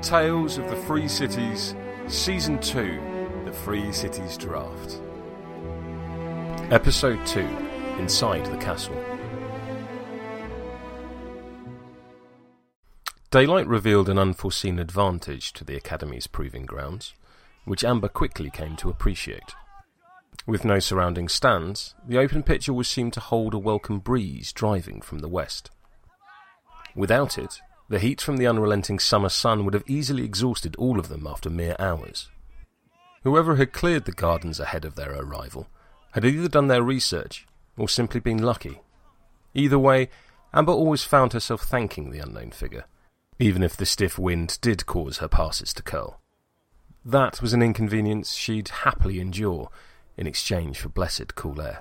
Tales of the Free Cities, Season 2, The Free Cities Draft. Episode 2, Inside the Castle. Daylight revealed an unforeseen advantage to the Academy's proving grounds, which Amber quickly came to appreciate. With no surrounding stands, the open pitch always seemed to hold a welcome breeze driving from the west. Without it, the heat from the unrelenting summer sun would have easily exhausted all of them after mere hours. Whoever had cleared the gardens ahead of their arrival had either done their research or simply been lucky. Either way, Amber always found herself thanking the unknown figure, even if the stiff wind did cause her passes to curl. That was an inconvenience she'd happily endure in exchange for blessed cool air.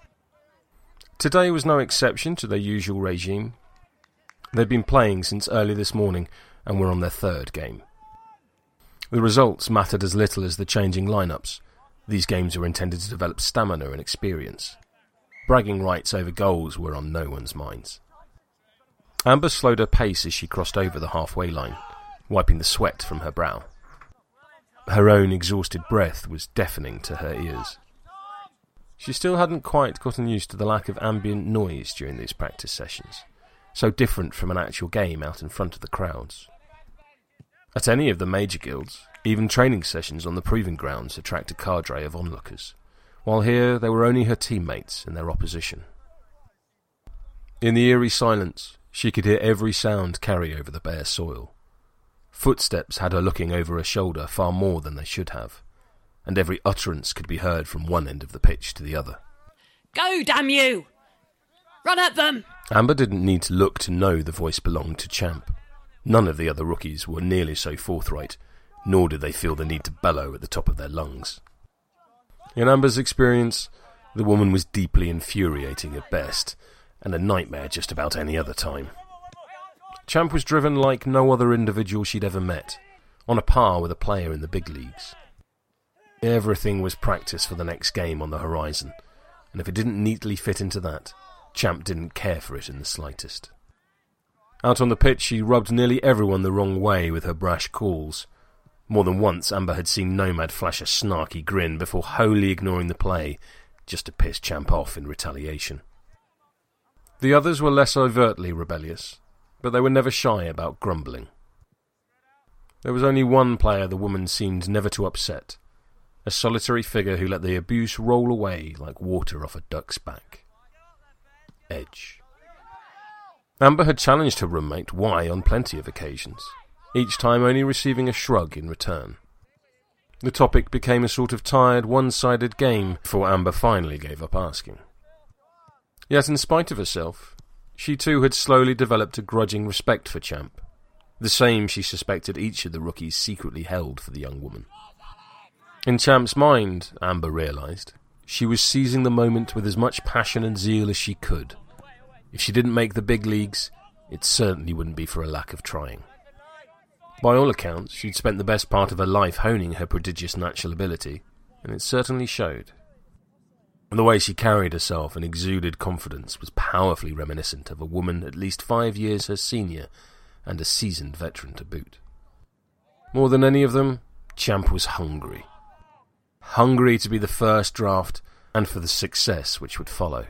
Today was no exception to their usual regime. They'd been playing since early this morning and were on their third game. The results mattered as little as the changing lineups. These games were intended to develop stamina and experience. Bragging rights over goals were on no one's minds. Amber slowed her pace as she crossed over the halfway line, wiping the sweat from her brow. Her own exhausted breath was deafening to her ears. She still hadn't quite gotten used to the lack of ambient noise during these practice sessions, so different from an actual game out in front of the crowds. At any of the major guilds, even training sessions on the proving grounds attract a cadre of onlookers, while here they were only her teammates and their opposition. In the eerie silence, she could hear every sound carry over the bare soil. Footsteps had her looking over her shoulder far more than they should have, and every utterance could be heard from one end of the pitch to the other. Go, damn you! Run at them! Amber didn't need to look to know the voice belonged to Champ. None of the other rookies were nearly so forthright, nor did they feel the need to bellow at the top of their lungs. In Amber's experience, the woman was deeply infuriating at best, and a nightmare just about any other time. Champ was driven like no other individual she'd ever met, on a par with a player in the big leagues. Everything was practice for the next game on the horizon, and if it didn't neatly fit into that, Champ didn't care for it in the slightest. Out on the pitch, she rubbed nearly everyone the wrong way with her brash calls. More than once, Amber had seen Nomad flash a snarky grin before wholly ignoring the play, just to piss Champ off in retaliation. The others were less overtly rebellious, but they were never shy about grumbling. There was only one player the woman seemed never to upset, a solitary figure who let the abuse roll away like water off a duck's back. Edge. Amber had challenged her roommate why on plenty of occasions, each time only receiving a shrug in return. The topic became a sort of tired, one-sided game before Amber finally gave up asking. Yet in spite of herself, she too had slowly developed a grudging respect for Champ, the same she suspected each of the rookies secretly held for the young woman. In Champ's mind, Amber realised, she was seizing the moment with as much passion and zeal as she could. If she didn't make the big leagues, it certainly wouldn't be for a lack of trying. By all accounts, she'd spent the best part of her life honing her prodigious natural ability, and it certainly showed. The way she carried herself and exuded confidence was powerfully reminiscent of a woman at least 5 years her senior and a seasoned veteran to boot. More than any of them, Champ was hungry. Hungry to be the first draft and for the success which would follow.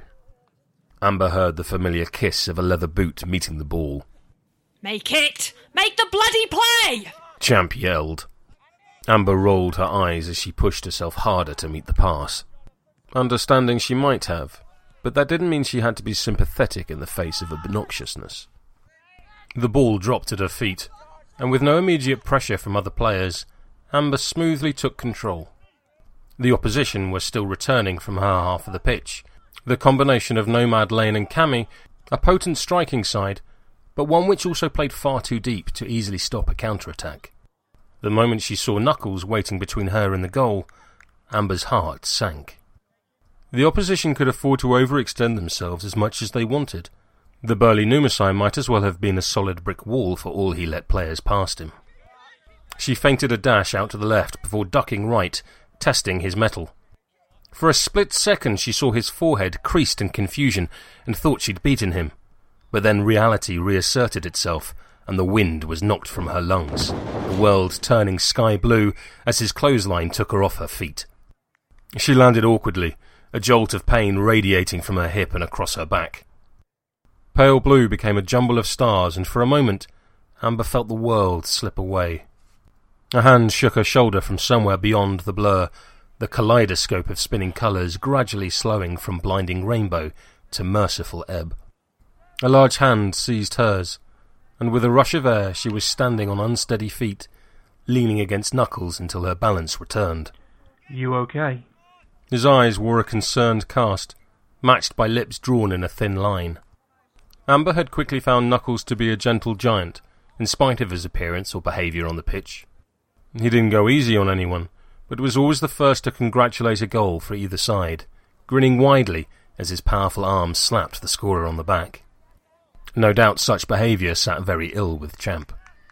Amber heard the familiar kiss of a leather boot meeting the ball. Make it! Make the bloody play! Champ yelled. Amber rolled her eyes as she pushed herself harder to meet the pass. Understanding she might have, but that didn't mean she had to be sympathetic in the face of obnoxiousness. The ball dropped at her feet, and with no immediate pressure from other players, Amber smoothly took control. The opposition was still returning from her half of the pitch. The combination of Nomad, Lane and Cammy, a potent striking side, but one which also played far too deep to easily stop a counter-attack. The moment she saw Knuckles waiting between her and the goal, Amber's heart sank. The opposition could afford to overextend themselves as much as they wanted. The burly Numasai might as well have been a solid brick wall for all he let players past him. She feinted a dash out to the left before ducking right, testing his mettle. For a split second she saw his forehead creased in confusion and thought she'd beaten him. But then reality reasserted itself, and the wind was knocked from her lungs, the world turning sky blue as his clothesline took her off her feet. She landed awkwardly, a jolt of pain radiating from her hip and across her back. Pale blue became a jumble of stars, and for a moment Amber felt the world slip away. A hand shook her shoulder from somewhere beyond the blur, the kaleidoscope of spinning colours gradually slowing from blinding rainbow to merciful ebb. A large hand seized hers, and with a rush of air she was standing on unsteady feet, leaning against Knuckles until her balance returned. You okay? His eyes wore a concerned cast, matched by lips drawn in a thin line. Amber had quickly found Knuckles to be a gentle giant, in spite of his appearance or behaviour on the pitch. He didn't go easy on anyone, but was always the first to congratulate a goal for either side, grinning widely as his powerful arms slapped the scorer on the back. No doubt such behaviour sat very ill with Champ.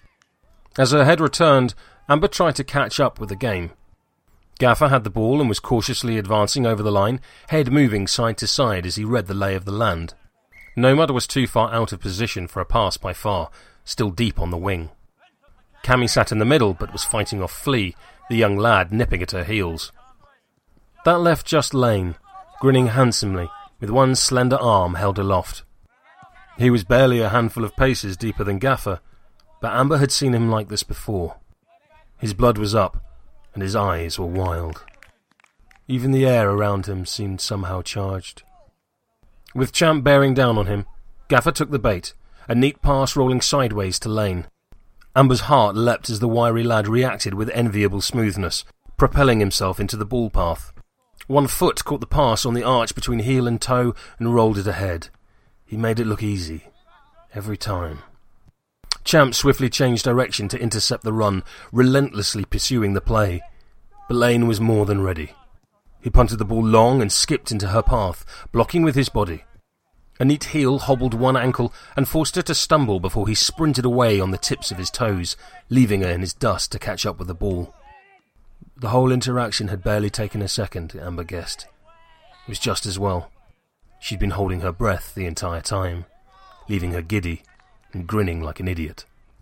As her head returned, Amber tried to catch up with the game. Gaffer had the ball and was cautiously advancing over the line, head moving side to side as he read the lay of the land. Nomad was too far out of position for a pass by far, still deep on the wing. Cammy sat in the middle but was fighting off Flea, the young lad nipping at her heels. That left just Lane, grinning handsomely, with one slender arm held aloft. He was barely a handful of paces deeper than Gaffer, but Amber had seen him like this before. His blood was up, and his eyes were wild. Even the air around him seemed somehow charged. With Champ bearing down on him, Gaffer took the bait, a neat pass rolling sideways to Lane. Amber's heart leapt as the wiry lad reacted with enviable smoothness, propelling himself into the ball path. One foot caught the pass on the arch between heel and toe and rolled it ahead. He made it look easy, every time. Champ swiftly changed direction to intercept the run, relentlessly pursuing the play. But Lane was more than ready. He punted the ball long and skipped into her path, blocking with his body. A neat heel hobbled one ankle and forced her to stumble before he sprinted away on the tips of his toes, leaving her in his dust to catch up with the ball. The whole interaction had barely taken a second, Amber guessed. It was just as well. She'd been holding her breath the entire time, leaving her giddy and grinning like an idiot.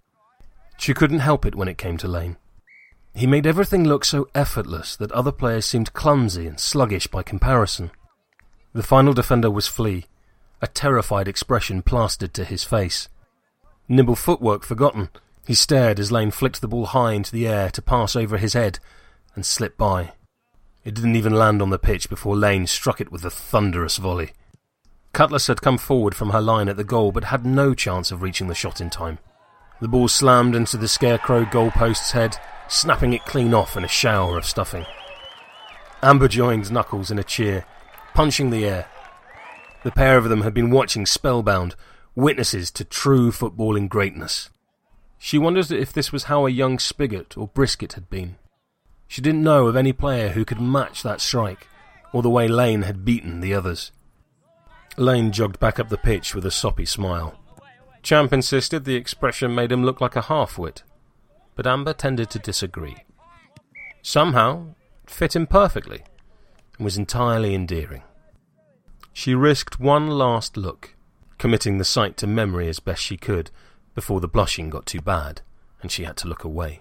She couldn't help it when it came to Lane. He made everything look so effortless that other players seemed clumsy and sluggish by comparison. The final defender was Flea, a terrified expression plastered to his face. Nimble footwork forgotten, he stared as Lane flicked the ball high into the air to pass over his head and slip by. It didn't even land on the pitch before Lane struck it with a thunderous volley. Cutlass had come forward from her line at the goal but had no chance of reaching the shot in time. The ball slammed into the Scarecrow goalpost's head, snapping it clean off in a shower of stuffing. Amber joined Knuckles in a cheer, punching the air. The pair of them had been watching spellbound, witnesses to true footballing greatness. She wondered if this was how a young Spigot or Brisket had been. She didn't know of any player who could match that strike, or the way Lane had beaten the others. Lane jogged back up the pitch with a soppy smile. Champ insisted the expression made him look like a half-wit, but Amber tended to disagree. Somehow, it fit him perfectly, and was entirely endearing. She risked one last look, committing the sight to memory as best she could, before the blushing got too bad, and she had to look away.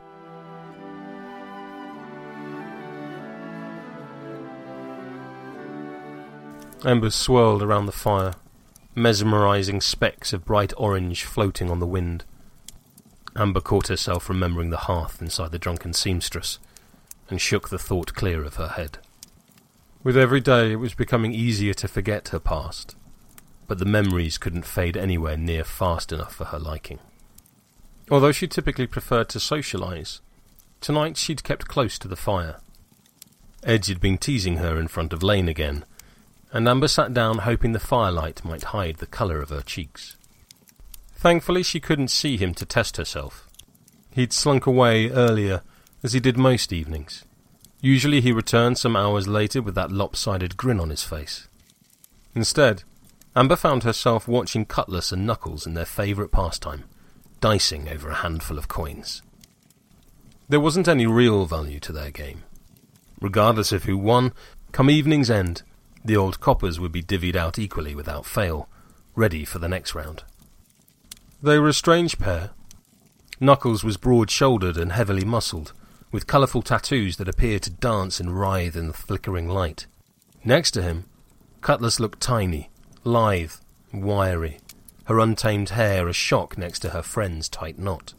Embers swirled around the fire, mesmerising specks of bright orange floating on the wind. Amber caught herself remembering the hearth inside the drunken seamstress, and shook the thought clear of her head. With every day it was becoming easier to forget her past, but the memories couldn't fade anywhere near fast enough for her liking. Although she typically preferred to socialise, tonight she'd kept close to the fire. Edge had been teasing her in front of Lane again, and Amber sat down hoping the firelight might hide the colour of her cheeks. Thankfully she couldn't see him to test herself. He'd slunk away earlier, as he did most evenings. Usually he returned some hours later with that lopsided grin on his face. Instead, Amber found herself watching Cutlass and Knuckles in their favourite pastime, dicing over a handful of coins. There wasn't any real value to their game. Regardless of who won, come evening's end, the old coppers would be divvied out equally without fail, ready for the next round. They were a strange pair. Knuckles was broad-shouldered and heavily muscled, with colourful tattoos that appeared to dance and writhe in the flickering light. Next to him, Cutlass looked tiny, lithe, wiry, her untamed hair a shock next to her friend's tight knot.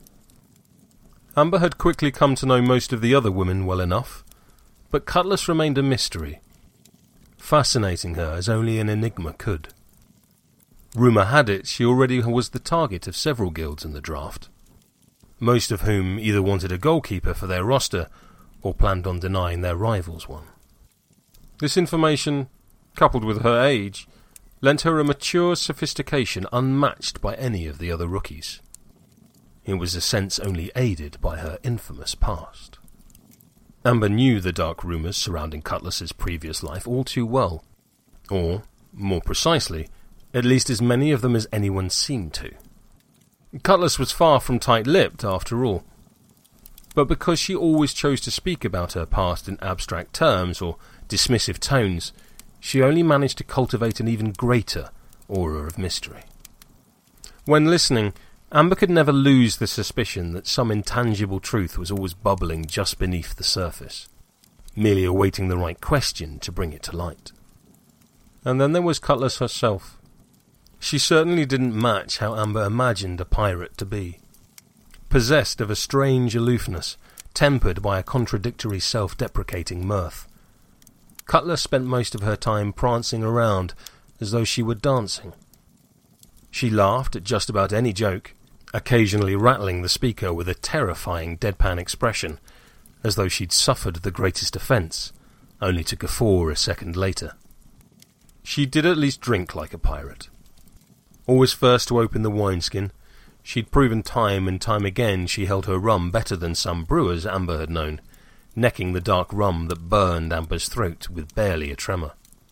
Amber had quickly come to know most of the other women well enough, but Cutlass remained a mystery, fascinating her as only an enigma could. Rumour had it she already was the target of several guilds in the draft, most of whom either wanted a goalkeeper for their roster or planned on denying their rivals one. This information, coupled with her age, lent her a mature sophistication unmatched by any of the other rookies. It was a sense only aided by her infamous past. Amber knew the dark rumours surrounding Cutlass's previous life all too well, or, more precisely, at least as many of them as anyone seemed to. Cutlass was far from tight-lipped, after all. But because she always chose to speak about her past in abstract terms or dismissive tones, she only managed to cultivate an even greater aura of mystery. When listening, Amber could never lose the suspicion that some intangible truth was always bubbling just beneath the surface, merely awaiting the right question to bring it to light. And then there was Cutlass herself. She certainly didn't match how Amber imagined a pirate to be. Possessed of a strange aloofness, tempered by a contradictory self-deprecating mirth. Cutlass spent most of her time prancing around as though she were dancing. She laughed at just about any joke, occasionally rattling the speaker with a terrifying deadpan expression, as though she'd suffered the greatest offence, only to guffaw a second later. She did at least drink like a pirate. Always first to open the wineskin, she'd proven time and time again she held her rum better than some brewers Amber had known, necking the dark rum that burned Amber's throat with barely a tremor.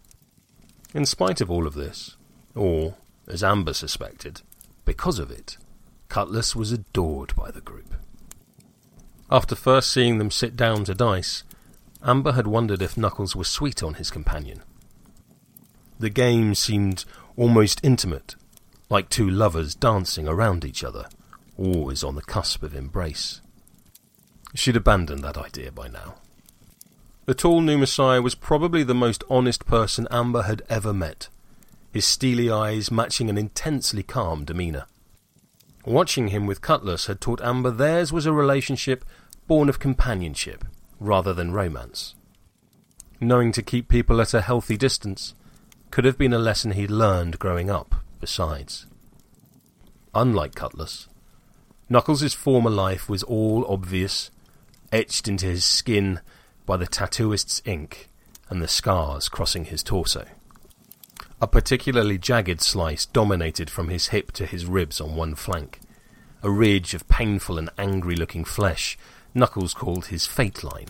In spite of all of this, or, as Amber suspected, because of it, Cutlass was adored by the group. After first seeing them sit down to dice, Amber had wondered if Knuckles was sweet on his companion. The game seemed almost intimate, like two lovers dancing around each other, always on the cusp of embrace. She'd abandoned that idea by now. The tall new Messiah was probably the most honest person Amber had ever met, his steely eyes matching an intensely calm demeanour. Watching him with Cutlass had taught Amber theirs was a relationship born of companionship, rather than romance. Knowing to keep people at a healthy distance could have been a lesson he'd learned growing up, besides. Unlike Cutlass, Knuckles' former life was all obvious, etched into his skin by the tattooist's ink and the scars crossing his torso. A particularly jagged slice dominated from his hip to his ribs on one flank, a ridge of painful and angry-looking flesh Knuckles called his fate line.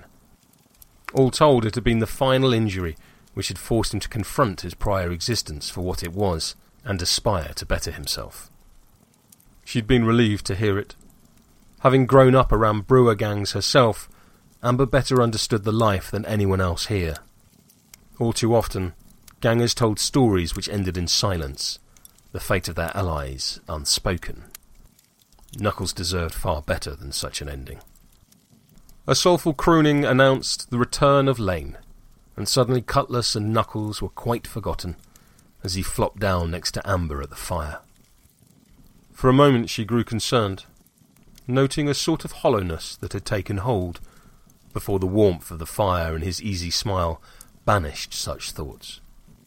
All told, it had been the final injury which had forced him to confront his prior existence for what it was and aspire to better himself. She'd been relieved to hear it. Having grown up around brewer gangs herself, Amber better understood the life than anyone else here. All too often, gangers told stories which ended in silence, the fate of their allies unspoken. Knuckles deserved far better than such an ending. A soulful crooning announced the return of Lane, and suddenly Cutlass and Knuckles were quite forgotten, as he flopped down next to Amber at the fire. For a moment she grew concerned, noting a sort of hollowness that had taken hold, before the warmth of the fire and his easy smile banished such thoughts.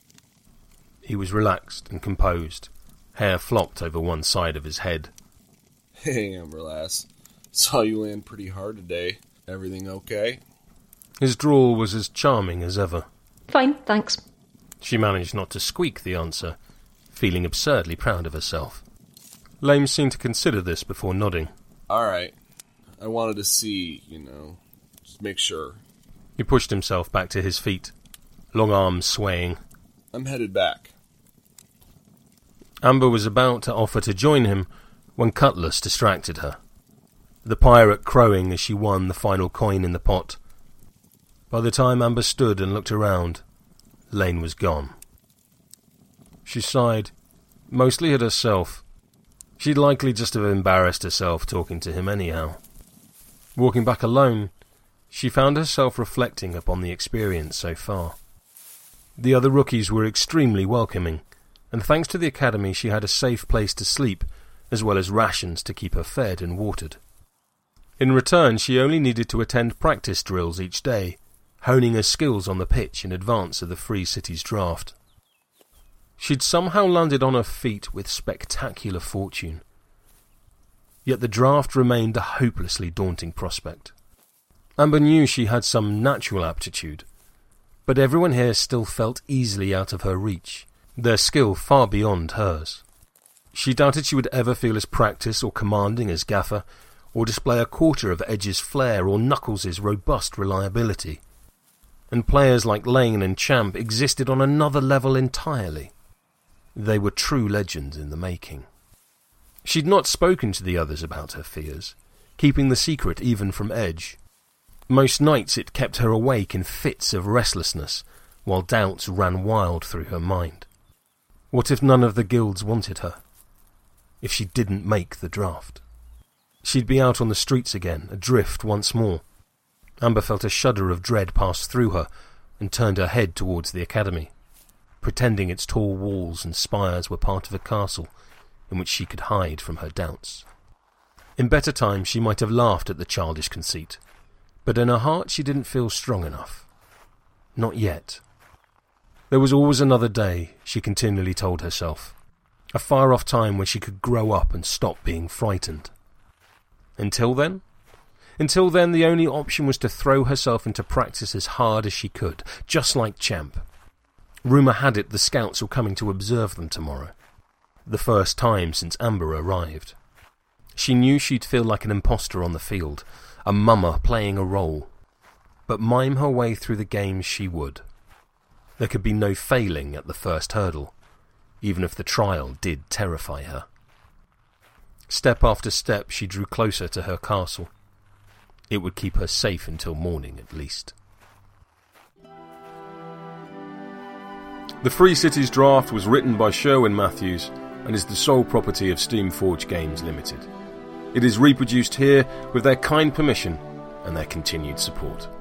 He was relaxed and composed, hair flopped over one side of his head. Hey, Amber lass. Saw you land pretty hard today. Everything okay? His drawl was as charming as ever. Fine, thanks. She managed not to squeak the answer, feeling absurdly proud of herself. Lame seemed to consider this before nodding. Alright. I wanted to see, just make sure. He pushed himself back to his feet, long arms swaying. I'm headed back. Amber was about to offer to join him when Cutlass distracted her, the pirate crowing as she won the final coin in the pot. By the time Amber stood and looked around, Lane was gone. She sighed, mostly at herself, She'd likely just have embarrassed herself talking to him anyhow. Walking back alone, she found herself reflecting upon the experience so far. The other rookies were extremely welcoming, and thanks to the academy she had a safe place to sleep, as well as rations to keep her fed and watered. In return, she only needed to attend practice drills each day, honing her skills on the pitch in advance of the Free Cities draft. She'd somehow landed on her feet with spectacular fortune. Yet the draft remained a hopelessly daunting prospect. Amber knew she had some natural aptitude, but everyone here still felt easily out of her reach, their skill far beyond hers. She doubted she would ever feel as practiced or commanding as Gaffer, or display a quarter of Edge's flair or Knuckles' robust reliability. And players like Lane and Champ existed on another level entirely. They were true legends in the making. She'd not spoken to the others about her fears, keeping the secret even from Edge. Most nights it kept her awake in fits of restlessness, while doubts ran wild through her mind. What if none of the guilds wanted her? If she didn't make the draft? She'd be out on the streets again, adrift once more. Amber felt a shudder of dread pass through her and turned her head towards the academy, pretending its tall walls and spires were part of a castle in which she could hide from her doubts. In better times she might have laughed at the childish conceit, but in her heart she didn't feel strong enough. Not yet. There was always another day, she continually told herself, a far-off time when she could grow up and stop being frightened. Until then? Until then, the only option was to throw herself into practice as hard as she could, just like Champ. Rumour had it the scouts were coming to observe them tomorrow, the first time since Amber arrived. She knew she'd feel like an imposter on the field, a mummer playing a role, but mime her way through the games she would. There could be no failing at the first hurdle, even if the trial did terrify her. Step after step she drew closer to her castle. It would keep her safe until morning at least. The Free Cities draft was written by Sherwin Matthews and is the sole property of Steamforge Games Limited. It is reproduced here with their kind permission and their continued support.